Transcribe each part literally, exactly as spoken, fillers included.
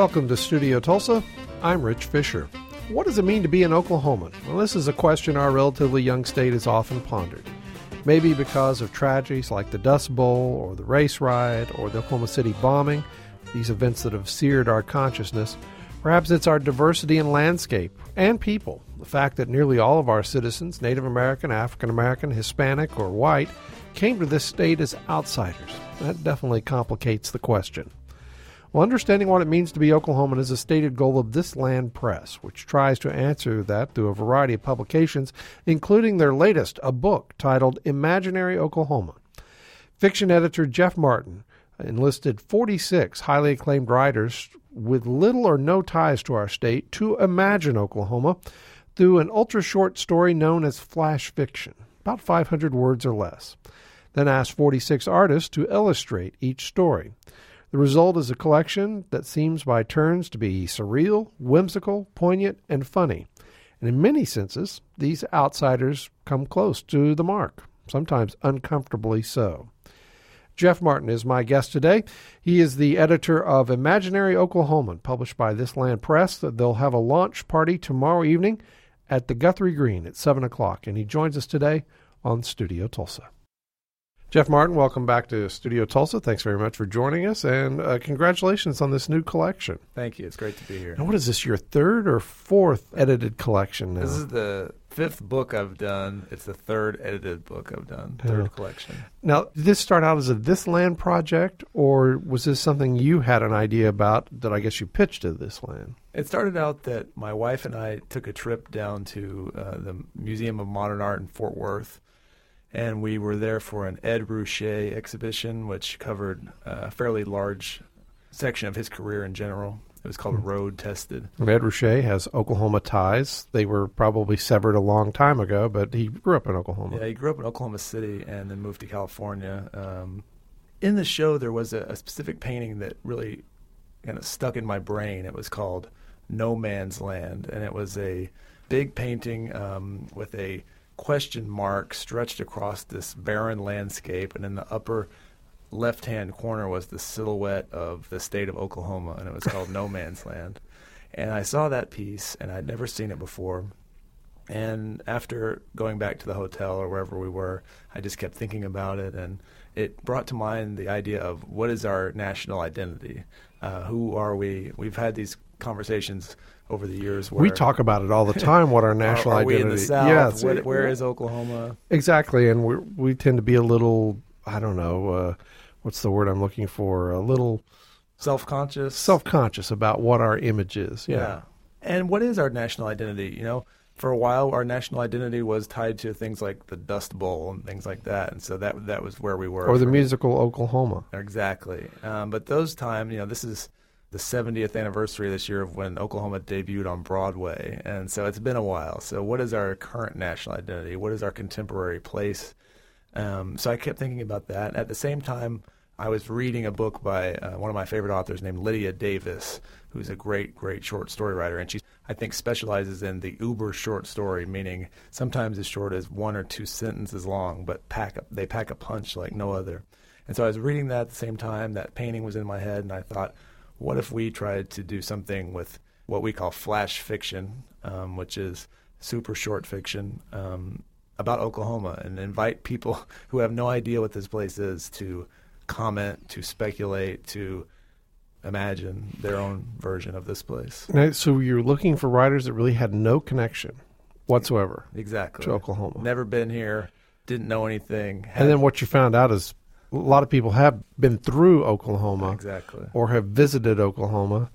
Welcome to Studio Tulsa. I'm Rich Fisher. What does it mean to be an Oklahoman? Well, this is a question our relatively young state has often pondered. Maybe because of tragedies like the Dust Bowl or the race riot or the Oklahoma City bombing, these events that have seared our consciousness. Perhaps it's our diversity in landscape and people. The fact that nearly all of our citizens, Native American, African American, Hispanic, or white, came to this state as outsiders. That definitely complicates the question. Well, understanding what it means to be Oklahoman is a stated goal of This Land Press, which tries to answer that through a variety of publications, including their latest, a book titled Imaginary Oklahoma. Fiction editor Jeff Martin enlisted forty-six highly acclaimed writers with little or no ties to our state to imagine Oklahoma through an ultra-short story known as flash fiction, about five hundred words or less. Then asked forty-six artists to illustrate each story. The result is a collection that seems by turns to be surreal, whimsical, poignant, and funny. And in many senses, these outsiders come close to the mark, sometimes uncomfortably so. Jeff Martin is my guest today. He is the editor of Imaginary Oklahoman, published by This Land Press. They'll have a launch party tomorrow evening at the Guthrie Green at seven o'clock, and he joins us today on Studio Tulsa. Jeff Martin, welcome back to Studio Tulsa. Thanks very much for joining us, and uh, congratulations on this new collection. Thank you. It's great to be here. Now, what is this, your third or fourth edited collection now? This is the fifth book I've done. It's the third edited book I've done, third yeah. collection. Now, did this start out as a This Land project, or was this something you had an idea about that I guess you pitched to This Land? It started out that my wife and I took a trip down to uh, the Museum of Modern Art in Fort Worth. And we were there for an Ed Ruscha exhibition, which covered a fairly large section of his career in general. It was called Road Tested. And Ed Ruscha has Oklahoma ties. They were probably severed a long time ago, but he grew up in Oklahoma. Yeah, he grew up in Oklahoma City and then moved to California. Um, in the show, there was a, a specific painting that really kind of stuck in my brain. It was called No Man's Land, and it was a big painting um, with a question mark stretched across this barren landscape, and in the upper left-hand corner was the silhouette of the state of Oklahoma, and it was called No Man's Land. And I saw that piece, and I'd never seen it before. And after going back to the hotel or wherever we were, I just kept thinking about it, and it brought to mind the idea of what is our national identity? Uh, who are we? We've had these conversations over the years where we talk about it all the time, what our national are, are identity we in the South? Yes. What, where is Oklahoma? Exactly, and we we tend to be a little, I don't know, uh, what's the word I'm looking for, a little self-conscious self-conscious about what our image is. Yeah. yeah. And what is our national identity? You know, for a while our national identity was tied to things like the Dust Bowl and things like that, and so that that was where we were. Or the for, musical Oklahoma. Exactly. Um, but those times, you know, this is the seventieth anniversary this year of when Oklahoma debuted on Broadway. And so it's been a while. So what is our current national identity? What is our contemporary place? Um, so I kept thinking about that. At the same time, I was reading a book by uh, one of my favorite authors named Lydia Davis, who's a great, great short story writer. And she, I think, specializes in the uber short story, meaning sometimes as short as one or two sentences long, but pack a, they pack a punch like no other. And so I was reading that at the same time. That painting was in my head, and I thought, what if we tried to do something with what we call flash fiction, um, which is super short fiction um, about Oklahoma, and invite people who have no idea what this place is to comment, to speculate, to imagine their own version of this place. Now, so you're looking for writers that really had no connection whatsoever exactly. to Oklahoma. Never been here, didn't know anything. And then what you found out is a lot of people have been through Oklahoma exactly. or have visited Oklahoma,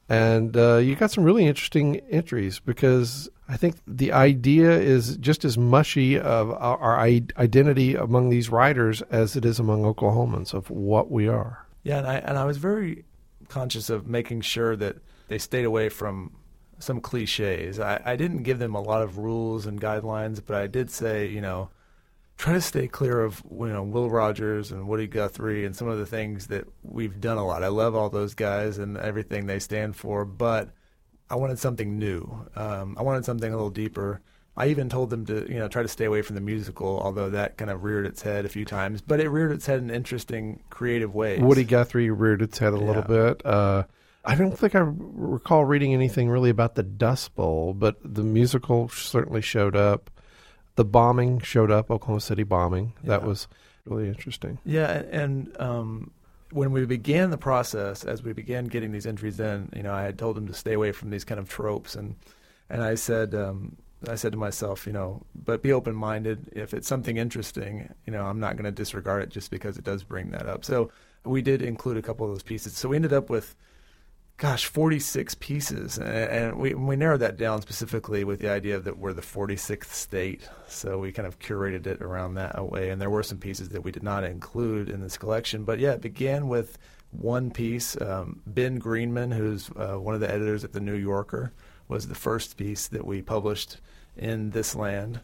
and uh, you got some really interesting entries because I think the idea is just as mushy of our, our identity among these writers as it is among Oklahomans of what we are. Yeah, and I, and I was very conscious of making sure that they stayed away from some cliches. I, I didn't give them a lot of rules and guidelines, but I did say, you know, try to stay clear of, you know, Will Rogers and Woody Guthrie and some of the things that we've done a lot. I love all those guys and everything they stand for, but I wanted something new. Um, I wanted something a little deeper. I even told them to, you know, try to stay away from the musical, although that kind of reared its head a few times. But it reared its head in interesting, creative ways. Woody Guthrie reared its head a yeah. little bit. Uh, I don't think I recall reading anything really about the Dust Bowl, but the musical certainly showed up. The bombing showed up, Oklahoma City bombing. Yeah. That was really interesting. Yeah, and um, when we began the process, as we began getting these entries in, you know, I had told them to stay away from these kind of tropes, and and I said, um, I said to myself, you know, but be open-minded. If it's something interesting, you know, I'm not going to disregard it just because it does bring that up. So we did include a couple of those pieces. So we ended up with, gosh, forty-six pieces, and, and we we narrowed that down specifically with the idea that we're the forty-sixth state. So we kind of curated it around that way, and there were some pieces that we did not include in this collection. But yeah, it began with one piece. Um, Ben Greenman, who's uh, one of the editors at the New Yorker, was the first piece that we published in this land.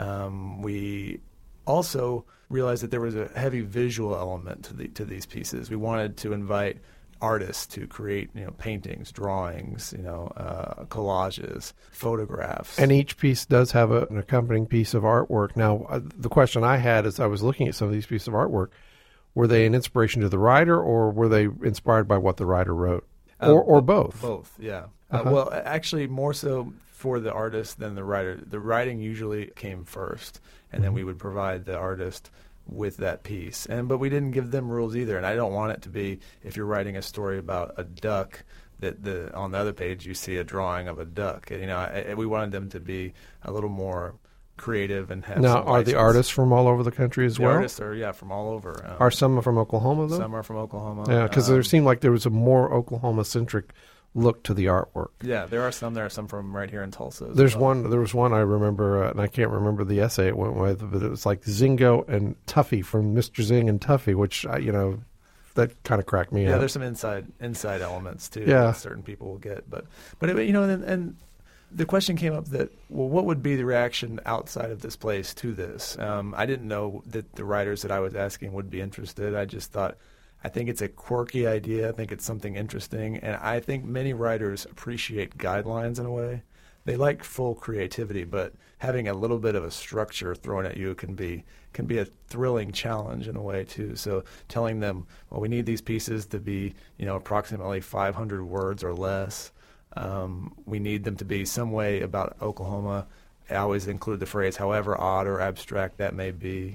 Um, we also realized that there was a heavy visual element to the to these pieces. We wanted to invite artists to create, you know, paintings, drawings, you know, uh, collages, photographs. And each piece does have a, an accompanying piece of artwork. Now, uh, the question I had as I was looking at some of these pieces of artwork, were they an inspiration to the writer, or were they inspired by what the writer wrote? Um, or, or both? Both, yeah. Uh-huh. Uh, well, actually, more so for the artist than the writer. The writing usually came first, and mm-hmm. then we would provide the artist with that piece. And but we didn't give them rules either. And I don't want it to be, if you're writing a story about a duck, that the on the other page you see a drawing of a duck. You know, I, we wanted them to be a little more creative and have. Now, some are the artists from all over the country as the well? Artists are yeah from all over. Um, are some from Oklahoma though? Some are from Oklahoma. Yeah, because um, there seemed like there was a more Oklahoma centric look to the artwork. Yeah, there are some. There are some from right here in Tulsa. There's well. one. There was one I remember, uh, and I can't remember the essay it went with, but it was like Zingo and Tuffy from Mister Zing and Tuffy, which I, you know, that kind of cracked me yeah, up. Yeah, there's some inside inside elements too. Yeah. that certain people will get, but but it, you know, and, and the question came up that, well, what would be the reaction outside of this place to this? Um, I didn't know that the writers that I was asking would be interested. I just thought, I think it's a quirky idea. I think it's something interesting. And I think many writers appreciate guidelines in a way. They like full creativity, but having a little bit of a structure thrown at you can be can be a thrilling challenge in a way too. So telling them, well, we need these pieces to be, you know, approximately five hundred words or less. Um, we need them to be some way about Oklahoma. I always include the phrase, however odd or abstract that may be.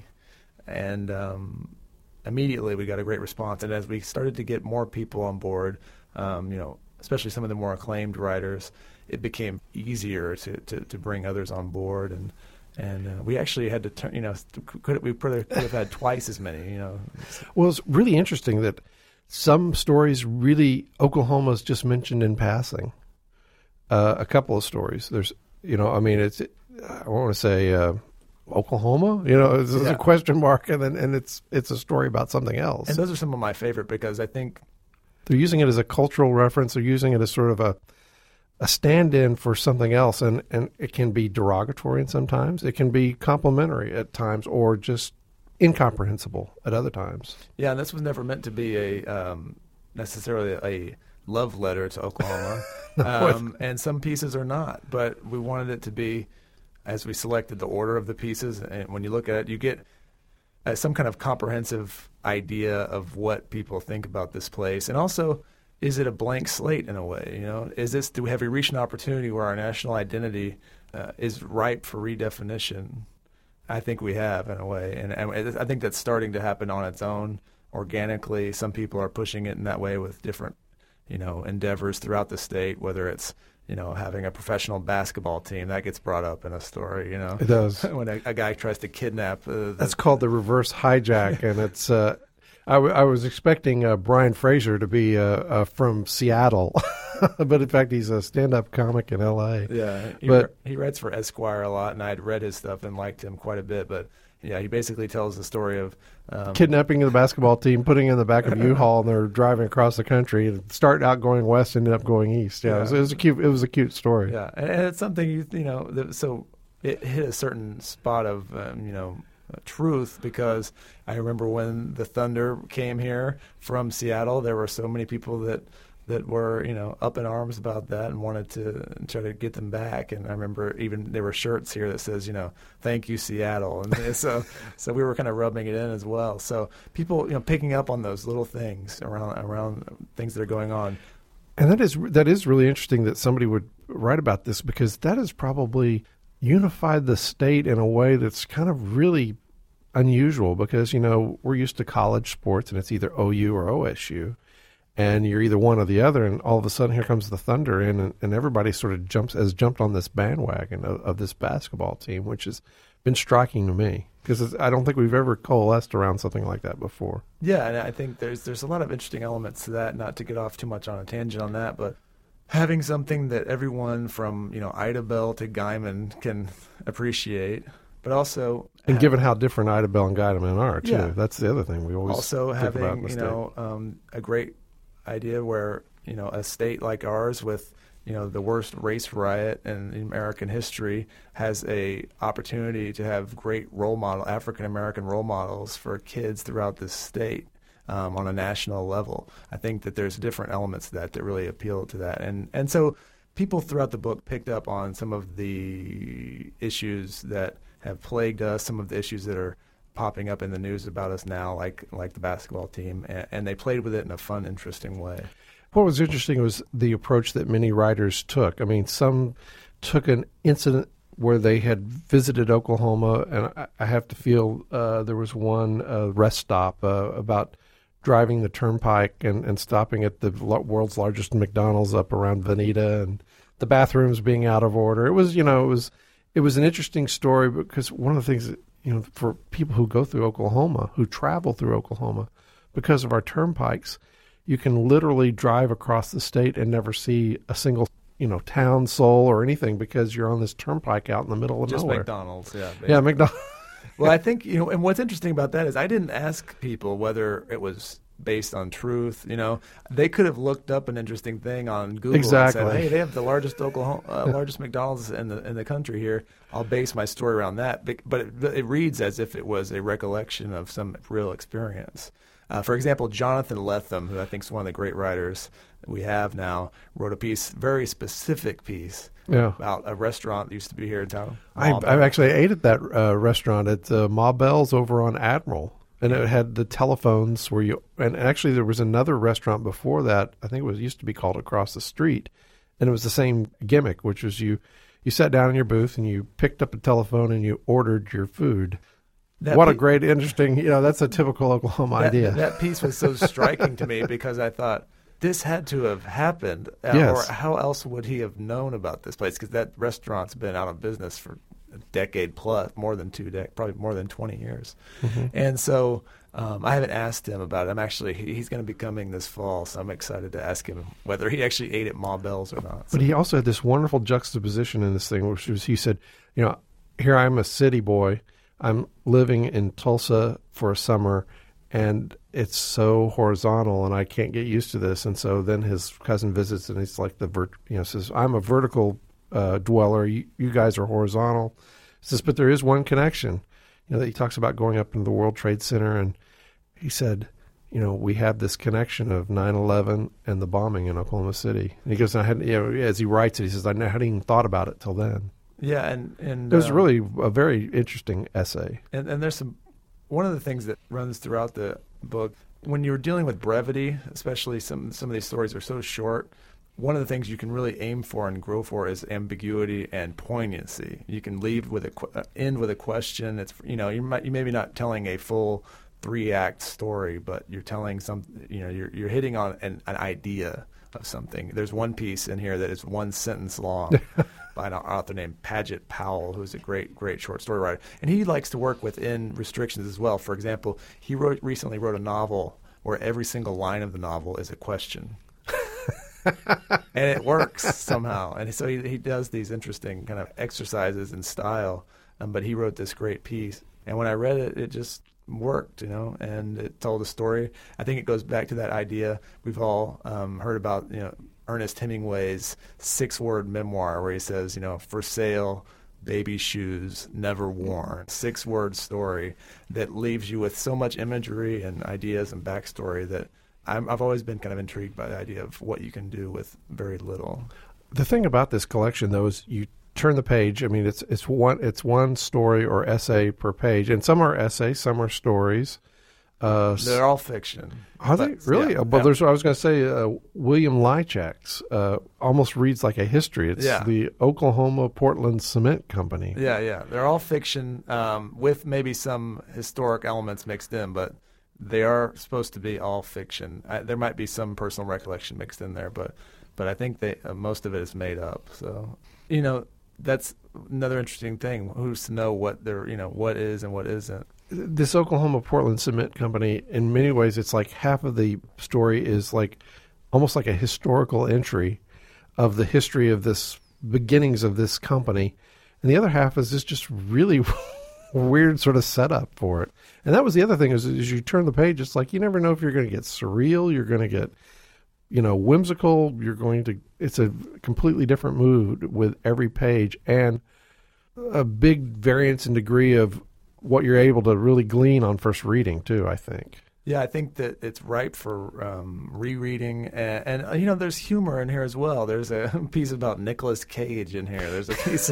And um, immediately we got a great response. And as we started to get more people on board, um, you know, especially some of the more acclaimed writers, it became easier to, to, to bring others on board. And and uh, we actually had to turn, you know, could we could have had twice as many, you know. Well, it's really interesting that some stories really, Oklahoma's just mentioned in passing. Uh, a couple of stories. There's, you know, I mean, it's, I want to say uh, Oklahoma, you know, it's, yeah. it's a question mark, and then and it's it's a story about something else. And those are some of my favorite because I think they're using it as a cultural reference. They're using it as sort of a a stand-in for something else, and, and it can be derogatory and sometimes. It can be complimentary at times, or just incomprehensible at other times. Yeah, and this was never meant to be a um, necessarily a love letter to Oklahoma. um, and some pieces are not, but we wanted it to be, as we selected the order of the pieces, and when you look at it, you get uh, some kind of comprehensive idea of what people think about this place. And also, is it a blank slate in a way? You know, is this, do we have we reached an opportunity where our national identity uh, is ripe for redefinition? I think we have, in a way, and, and I think that's starting to happen on its own, organically. Some people are pushing it in that way with different, you know, endeavors throughout the state, whether it's, you know, having a professional basketball team. That gets brought up in a story, you know. It does. When a, a guy tries to kidnap. Uh, the, That's called the reverse hijack, and it's, uh, I, w- I was expecting uh, Brian Fraser to be uh, uh, from Seattle, but in fact he's a stand-up comic in L A. Yeah, he, but, he writes for Esquire a lot, and I'd read his stuff and liked him quite a bit, but yeah, he basically tells the story of um, kidnapping the basketball team, putting it in the back of a U-Haul, and they're driving across the country and start out going west, ended up going east. Yeah, yeah. It, was, it was a cute. It was a cute story. Yeah, and, and it's something you you know. That, so it hit a certain spot of um, you know uh, truth, because I remember when the Thunder came here from Seattle, there were so many people that. that were, you know, up in arms about that and wanted to try to get them back. And I remember even there were shirts here that says, you know, thank you, Seattle. And so so we were kind of rubbing it in as well. So people, you know, picking up on those little things around around things that are going on. And that is that is really interesting that somebody would write about this, because that has probably unified the state in a way that's kind of really unusual, because, you know, we're used to college sports and it's either O U or O S U, and you're either one or the other, and all of a sudden here comes the Thunder in, and, and everybody sort of jumps has jumped on this bandwagon of, of this basketball team, which has been striking to me, because I don't think we've ever coalesced around something like that before. Yeah, and I think there's there's a lot of interesting elements to that, not to get off too much on a tangent on that, but having something that everyone from, you know, Ida Bell to Gaiman can appreciate, but also... And have, given how different Ida Bell and Gaiman are, too. Yeah. That's the other thing we always also think about having, in the you state. know, um, a great idea where, you know, a state like ours with, you know, the worst race riot in American history has a opportunity to have great role model, African-American role models for kids throughout this state. Um, on a national level. I think that there's different elements to that that really appeal to that. And and so people throughout the book picked up on some of the issues that have plagued us, some of the issues that are popping up in the news about us now, like like the basketball team, and, and they played with it in a fun, interesting way. What was interesting was the approach that many writers took. I mean, some took an incident where they had visited Oklahoma, and I, I have to feel uh, there was one uh, rest stop uh, about driving the turnpike and, and stopping at the world's largest McDonald's up around Veneta, and the bathrooms being out of order. It was, you know, it was it was an interesting story, because one of the things that, you know, for people who go through Oklahoma, who travel through Oklahoma, because of our turnpikes, you can literally drive across the state and never see a single, you know, town, soul, or anything, because you're on this turnpike out in the middle of Just nowhere. McDonald's, yeah. Basically. Yeah, McDonald's. Well, I think, you know, and what's interesting about that is I didn't ask people whether it was based on truth. You know, they could have looked up an interesting thing on Google Exactly. and said, "Hey, they have the largest Oklahoma, uh, largest McDonald's in the in the country here. I'll base my story around that." But it, it reads as if it was a recollection of some real experience. Uh, for example, Jonathan Lethem, who I think is one of the great writers we have now, wrote a piece, very specific piece, Yeah. about a restaurant that used to be here in town. I, I actually ate at that uh, restaurant at uh, Ma Bell's over on Admiral, and it had the telephones where you. And actually, there was another restaurant before that. I think it was used to be called Across the Street, and it was the same gimmick, which was you you sat down in your booth and you picked up a telephone and you ordered your food. That what pe- a great, interesting, you know, that's a typical Oklahoma that, idea. That piece was so striking to me, because I thought, this had to have happened. Uh, Yes. Or how else would he have known about this place? Because that restaurant's been out of business for a decade plus, more than two decades, probably more than twenty years. Mm-hmm. And so um, I haven't asked him about it. I'm actually, he, he's going to be coming this fall, so I'm excited to ask him whether he actually ate at Ma Bell's or not. So. But he also had this wonderful juxtaposition in this thing, which was, he said, you know, here I'm a city boy. I'm living in Tulsa for a summer, and it's so horizontal, and I can't get used to this. And so then his cousin visits, and he's like, the vert, you know, says, I'm a vertical uh, dweller. You, you guys are horizontal. He says, but there is one connection. You know, that he talks about going up into the World Trade Center, and he said, you know, we have this connection of nine eleven and the bombing in Oklahoma City. And he goes, I hadn't, you know, as he writes it, he says, I hadn't even thought about it till then. Yeah, and, and it was uh, really a very interesting essay. And, and there's some, one of the things that runs throughout the book, when you're dealing with brevity, especially some some of these stories are so short, one of the things you can really aim for and grow for is ambiguity and poignancy. You can leave with a uh, end with a question. It's, you know, you might you maybe not telling a full three act story, but you're telling some, you know, you're you're hitting on an, an idea of something. There's one piece in here that is one sentence long. By an author named Paget Powell, who's a great, great short story writer. And he likes to work within restrictions as well. For example, he wrote recently wrote a novel where every single line of the novel is a question. And it works somehow. And so he, he does these interesting kind of exercises in style. Um, but he wrote this great piece. And when I read it, it just worked, you know, and it told a story. I think it goes back to that idea we've all um, heard about, you know, Ernest Hemingway's six-word memoir where he says, you know, for sale, baby shoes, never worn. Six-word story that leaves you with so much imagery and ideas and backstory that I'm, I've always been kind of intrigued by the idea of what you can do with very little. The thing about this collection, though, is you turn the page. I mean, it's it's one it's one story or essay per page, and some are essays, some are stories. Uh, They're all fiction. Are they But, really? yeah, Well, yeah. there's. I was going to say uh, William Lychak's uh, almost reads like a history. It's Yeah. the Oklahoma Portland Cement Company. Yeah, yeah. They're all fiction um, with maybe some historic elements mixed in, but they are supposed to be all fiction. I, there might be some personal recollection mixed in there, but but I think they uh, most of it is made up. So, you know, that's another interesting thing. Who's to know what they're, you know, what is and what isn't? This Oklahoma Portland Cement Company, in many ways, it's like half of the story is like almost like a historical entry of the history of this beginnings of this company, and the other half is this just really weird sort of setup for it. And that was the other thing is as you turn the page, it's like you never know if you're going to get surreal, you're going to get, you know, whimsical, you're going to. It's a completely different mood with every page, and a big variance in degree of what you're able to really glean on first reading too, I think. Yeah, I think that it's ripe for um, rereading, and, and uh, you know, there's humor in here as well. There's a piece about Nicolas Cage in here. There's a piece.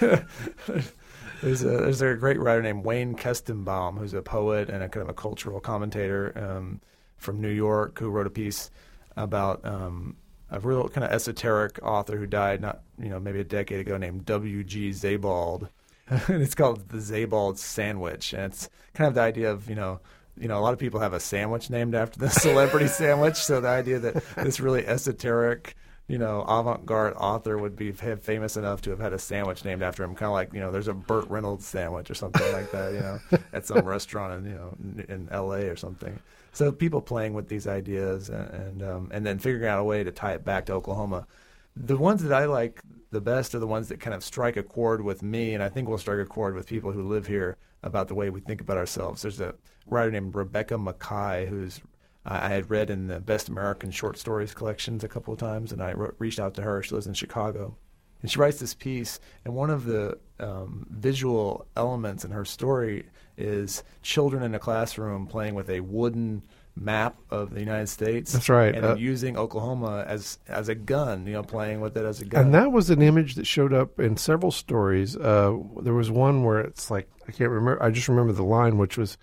Of, there's a there's a great writer named Wayne Kestenbaum, who's a poet and a kind of a cultural commentator um, from New York, who wrote a piece about um, a real kind of esoteric author who died not you know maybe a decade ago named W G Zabald. And it's called the Zabald Sandwich, and it's kind of the idea of you know, you know, a lot of people have a sandwich named after the celebrity sandwich. So the idea that this really esoteric, you know, avant-garde author would be famous enough to have had a sandwich named after him, kind of like you know, there's a Burt Reynolds sandwich or something like that, you know, at some restaurant in you know in L A or something. So people playing with these ideas and and, um, and then figuring out a way to tie it back to Oklahoma. The ones that I like the best are the ones that kind of strike a chord with me, and I think will strike a chord with people who live here about the way we think about ourselves. There's a writer named Rebecca Mackay who's uh, I had read in the Best American Short Stories collections a couple of times, and I wrote, reached out to her. She lives in Chicago. And she writes this piece, and one of the um, visual elements in her story is children in a classroom playing with a wooden map of the United States. That's right. And Uh, using Oklahoma as as a gun, you know, playing with it as a gun. And that was an image that showed up in several stories. Uh, there was one where it's like, I can't remember, I just remember the line, which was,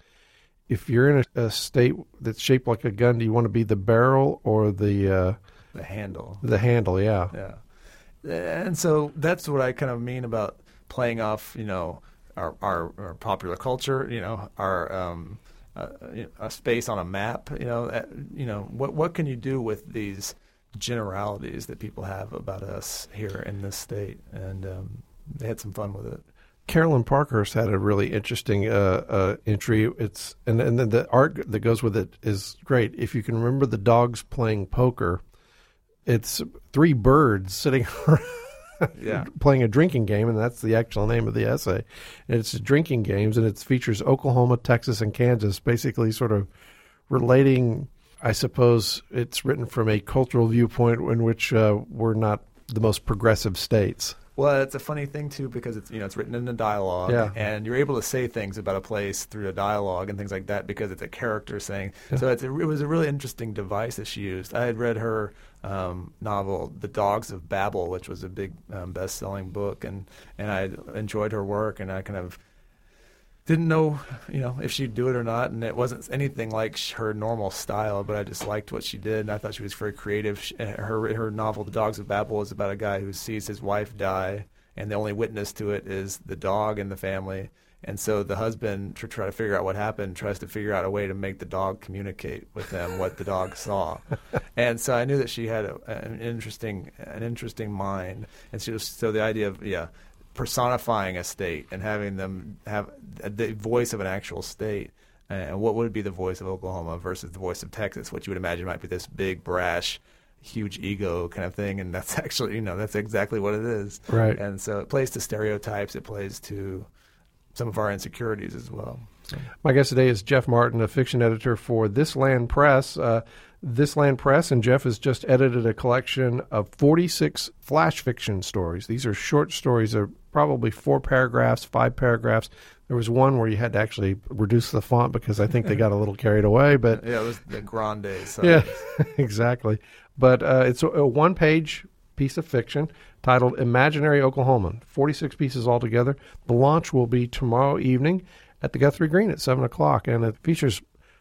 if you're in a, a state that's shaped like a gun, do you want to be the barrel or the uh, the handle? the handle? Yeah. Yeah. And so that's what I kind of mean about playing off, you know, our our, our popular culture, you know, our um, uh, you know, a space on a map, you know, uh, you know, what what can you do with these generalities that people have about us here in this state? And um, they had some fun with it. Carolyn Parkhurst had a really interesting uh, uh, entry. It's and and then the art that goes with it is great. If you can remember the dogs playing poker, it's three birds sitting around Yeah. playing a drinking game, and that's the actual name of the essay. And it's drinking games, and it features Oklahoma, Texas, and Kansas, basically sort of relating. I suppose it's written from a cultural viewpoint in which uh, we're not the most progressive states. Well, it's a funny thing too because it's you know it's written in a dialogue, Yeah. and you're able to say things about a place through a dialogue and things like that because it's a character saying. Yeah. So it's a, it was a really interesting device that she used. I had read her um, novel, The Dogs of Babel, which was a big um, best-selling book, and and I enjoyed her work, and I kind of didn't know, you know, if she'd do it or not, and it wasn't anything like sh- her normal style, but I just liked what she did, and I thought she was very creative. She, her her novel, The Dogs of Babel, is about a guy who sees his wife die, and the only witness to it is the dog in the family, and so the husband, to try to figure out what happened, tries to figure out a way to make the dog communicate with them what the dog saw, and so I knew that she had a, an interesting an interesting mind, and she was, so the idea of yeah. personifying a state and having them have the voice of an actual state, and what would be the voice of Oklahoma versus the voice of Texas, which you would imagine might be this big, brash, huge ego kind of thing, and that's actually, you know, that's exactly what it is. Right. And so it plays to stereotypes, it plays to some of our insecurities as well. So. My guest today is Jeff Martin, a fiction editor for This Land Press. Uh, This Land Press, and Jeff has just edited a collection of forty-six flash fiction stories. These are short stories. They're probably four paragraphs, five paragraphs. There was one where you had to actually reduce the font because I think they got a little carried away. But Yeah, it was the grande size. yeah, exactly. But uh, it's a, a one-page piece of fiction titled Imaginary Oklahoma, forty-six pieces altogether. The launch will be tomorrow evening at the Guthrie Green at seven o'clock, and it features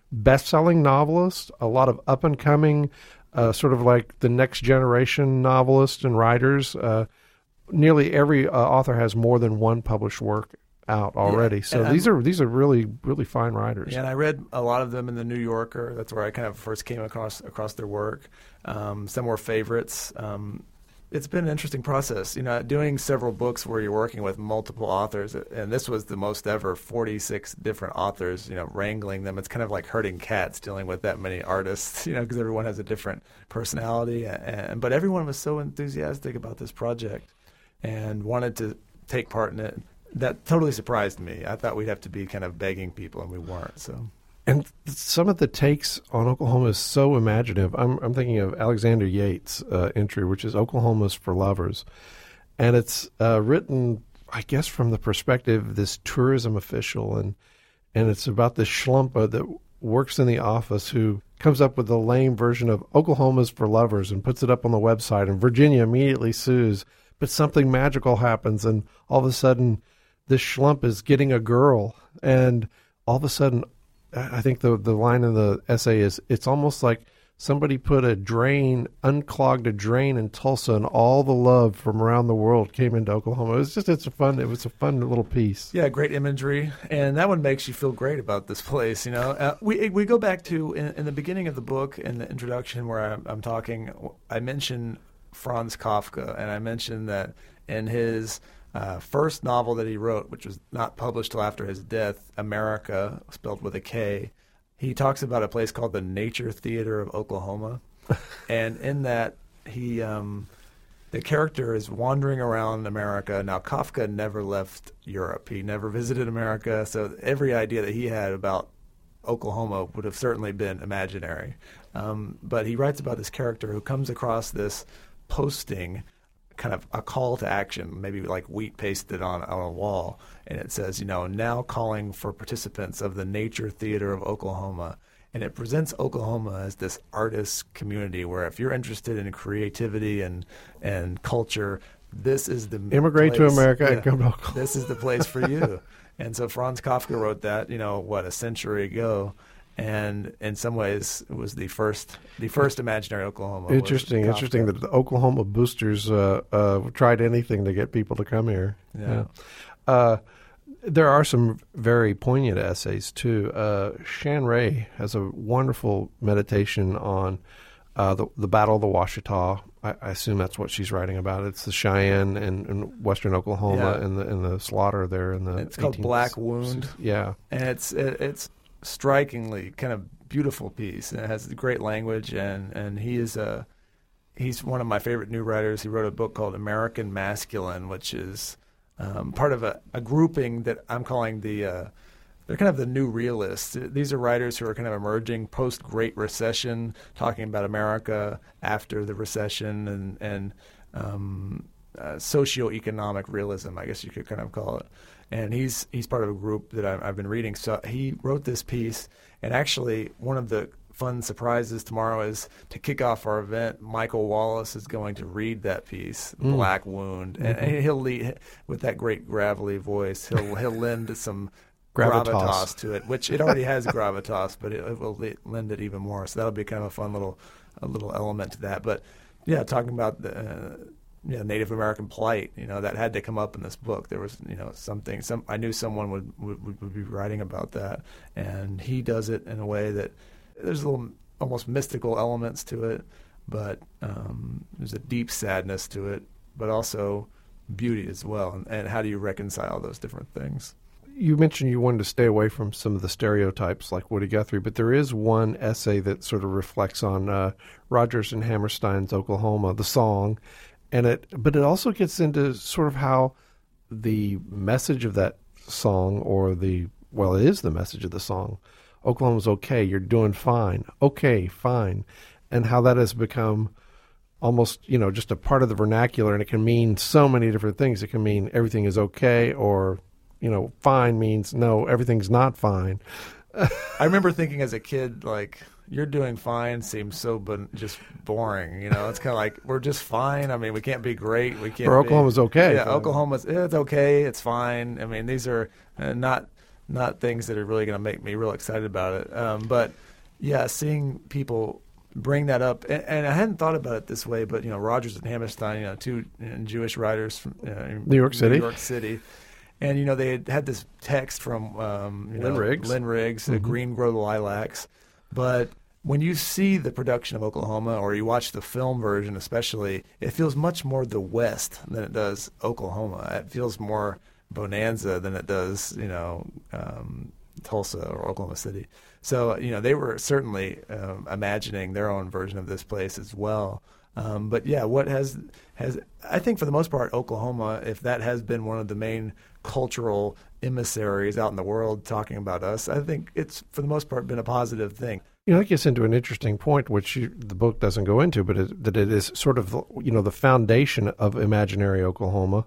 best-selling novelists, a lot of up-and-coming, uh, sort of like the next generation novelists and writers. Uh, nearly every uh, author has more than one published work out already. Yeah, so these I'm, are these are really really fine writers. Yeah, and I read a lot of them in the New Yorker. That's where I kind of first came across across their work. Um, some were favorites. Um, it's been an interesting process, you know, doing several books where you're working with multiple authors, and this was the most ever, forty-six different authors, you know, wrangling them. It's kind of like herding cats, dealing with that many artists, you know, because everyone has a different personality. And but everyone was so enthusiastic about this project and wanted to take part in it. That totally surprised me. I thought we'd have to be kind of begging people, and we weren't. So. And some of the takes on Oklahoma is so imaginative. I'm, I'm thinking of Alexander Yates' uh, entry, which is Oklahoma's for Lovers. And it's uh, written, I guess, from the perspective of this tourism official. And, and it's about this schlumpa that works in the office who comes up with a lame version of Oklahoma's for Lovers and puts it up on the website. And Virginia immediately sues. But something magical happens, and all of a sudden, this schlump is getting a girl. And all of a sudden, I think the the line in the essay is, it's almost like somebody put a drain, unclogged a drain in Tulsa, and all the love from around the world came into Oklahoma. It was just, it's a fun, it was a fun little piece. Yeah, great imagery, and that one makes you feel great about this place. You know, uh, we we go back to in, in the beginning of the book, in the introduction, where I'm, I'm talking. I mentioned Franz Kafka, and I mentioned that in his Uh, first novel that he wrote, which was not published till after his death, America, spelled with a K, he talks about a place called the Nature Theater of Oklahoma. And in that, he um, the character is wandering around America. Now, Kafka never left Europe. He never visited America, so every idea that he had about Oklahoma would have certainly been imaginary. Um, but he writes about this character who comes across this posting, kind of a call to action, maybe like wheat pasted on, on a wall. And it says, you know, now calling for participants of the Nature Theater of Oklahoma. And it presents Oklahoma as this artist community where if you're interested in creativity and, and culture, this is the Immigrate place. to America yeah, and come to Oklahoma. This is the place for you. And so Franz Kafka wrote that, you know, what, a century ago. And in some ways, it was the first, the first imaginary Oklahoma. Interesting, interesting that the Oklahoma boosters uh, uh, tried anything to get people to come here. Yeah. yeah. Uh, there are some very poignant essays too. Uh, Shan Ray has a wonderful meditation on uh, the the Battle of the Washita. I, I assume that's what she's writing about. It's the Cheyenne and, and western Oklahoma yeah. and the and the slaughter there in the. It's called Black Wound. Yeah, and it's it, it's. strikingly kind of beautiful piece, and it has great language, and, and he is a he's one of my favorite new writers. He wrote a book called American Masculine, which is um, part of a, a grouping that I'm calling the uh, they're kind of the new realists. These are writers who are kind of emerging post Great Recession, talking about America after the recession and and um, uh, socioeconomic realism, I guess you could kind of call it. And he's he's part of a group that I've, I've been reading. So he wrote this piece, and actually one of the fun surprises tomorrow is to kick off our event. Michael Wallace is going to read that piece, mm. Black Wound, mm-hmm. and, and he'll lead with that great gravelly voice. He'll he'll lend some gravitas. gravitas to it, which it already has gravitas, but it, it will lend it even more. So that'll be kind of a fun little a little element to that. But yeah, talking about the. Uh, Yeah, Native American plight. You know, that had to come up in this book. There was, you know, something. Some I knew someone would, would would be writing about that, and he does it in a way that there's a little almost mystical elements to it, but um, there's a deep sadness to it, but also beauty as well. And, and how do you reconcile those different things? You mentioned you wanted to stay away from some of the stereotypes like Woody Guthrie, but there is one essay that sort of reflects on uh, Rodgers and Hammerstein's Oklahoma, the song. And it, but it also gets into sort of how the message of that song, or the, well, it is the message of the song, Oklahoma's okay, you're doing fine, okay, fine, and how that has become almost, you know, just a part of the vernacular, and it can mean so many different things. It can mean everything is okay, or, you know, fine means no, everything's not fine. I remember thinking as a kid, like, you're doing fine seems so but just boring. You know, it's kind of like, we're just fine. I mean, we can't be great. We can't. Or Oklahoma's be, okay. Yeah, Oklahoma's, it's okay. It's fine. I mean, these are uh, not not things that are really going to make me real excited about it. Um, but yeah, seeing people bring that up, and, and I hadn't thought about it this way, but you know, Rodgers and Hammerstein, you know, two you know, Jewish writers from you know, New York City, New York City, and you know, they had had this text from um, you Lynn know, Riggs, Lynn Riggs, mm-hmm. Green Grow the Lilacs, but when you see the production of Oklahoma, or you watch the film version especially, it feels much more the West than it does Oklahoma. It feels more bonanza than it does, you know, um, Tulsa or Oklahoma City. So, you know, they were certainly um, imagining their own version of this place as well. Um, but yeah, what has has I think for the most part, Oklahoma, if that has been one of the main cultural emissaries out in the world talking about us, I think it's for the most part been a positive thing. You know, that gets into an interesting point, which you, the book doesn't go into, but it, that it is sort of, you know, the foundation of imaginary Oklahoma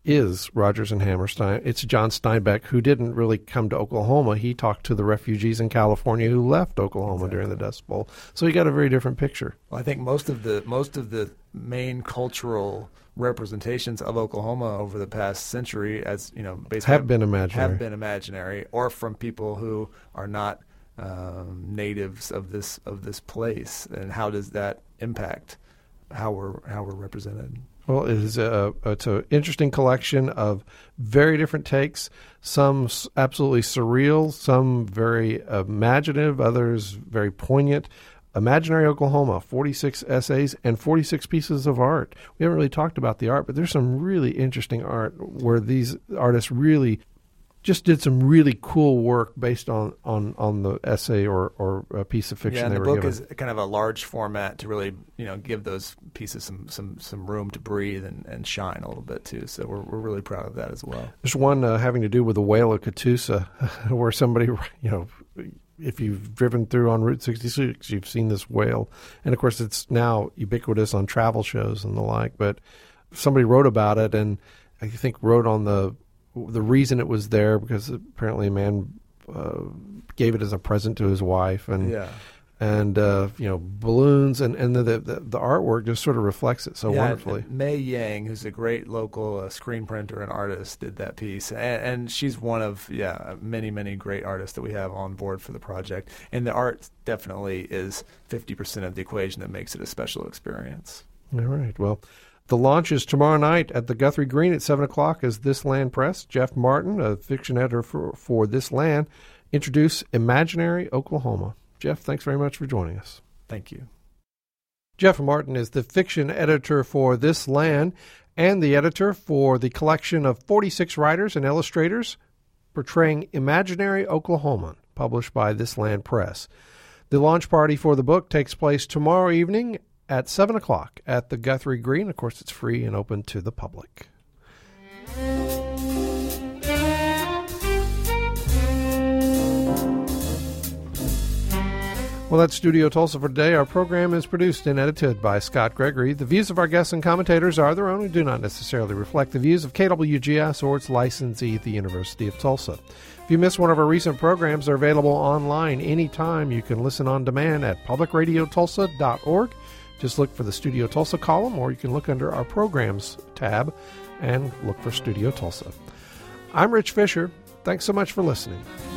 is Rodgers and Hammerstein. It's John Steinbeck, who didn't really come to Oklahoma. He talked to the refugees in California who left Oklahoma exactly. during the Dust Bowl. So he got a very different picture. Well, I think most of the most of the main cultural representations of Oklahoma over the past century, as you know, basically have been imaginary, have been imaginary, or from people who are not um, natives of this of this place. And how does that impact how we're how we're represented? Well, it is a, it's an interesting collection of very different takes, some absolutely surreal, some very imaginative, others very poignant. Imaginary Oklahoma, forty-six essays and forty-six pieces of art. We haven't really talked about the art, but there's some really interesting art where these artists really just did some really cool work based on, on, on the essay or, or a piece of fiction yeah, they the were book given. is kind of a large format to really, you know, give those pieces some, some, some room to breathe and, and shine a little bit too. So we're we're really proud of that as well. There's one uh, having to do with the whale of Catoosa, where somebody, you know, if you've driven through on Route sixty-six, you've seen this whale, and of course it's now ubiquitous on travel shows and the like. But somebody wrote about it, and I think wrote on the the reason it was there because apparently a man uh, gave it as a present to his wife, and yeah. and uh, you know, balloons, and and the, the the artwork just sort of reflects it so yeah, wonderfully. May Yang, who's a great local uh, screen printer and artist, did that piece, and, and she's one of yeah many many great artists that we have on board for the project. And the art definitely is fifty percent of the equation that makes it a special experience. All right, well. The launch is tomorrow night at the Guthrie Green at seven o'clock as This Land Press. Jeff Martin, a fiction editor for, for This Land, introduce Imaginary Oklahoma. Jeff, thanks very much for joining us. Thank you. Jeff Martin is the fiction editor for This Land and the editor for the collection of forty-six writers and illustrators portraying imaginary Oklahoma, published by This Land Press. The launch party for the book takes place tomorrow evening at seven o'clock at the Guthrie Green. Of course, it's free and open to the public. Well, that's Studio Tulsa for today. Our program is produced and edited by Scott Gregory. The views of our guests and commentators are their own and do not necessarily reflect the views of K W G S or its licensee, the University of Tulsa. If you missed one of our recent programs, they're available online anytime. You can listen on demand at public radio tulsa dot org. Just look for the Studio Tulsa column, or you can look under our Programs tab and look for Studio Tulsa. I'm Rich Fisher. Thanks so much for listening.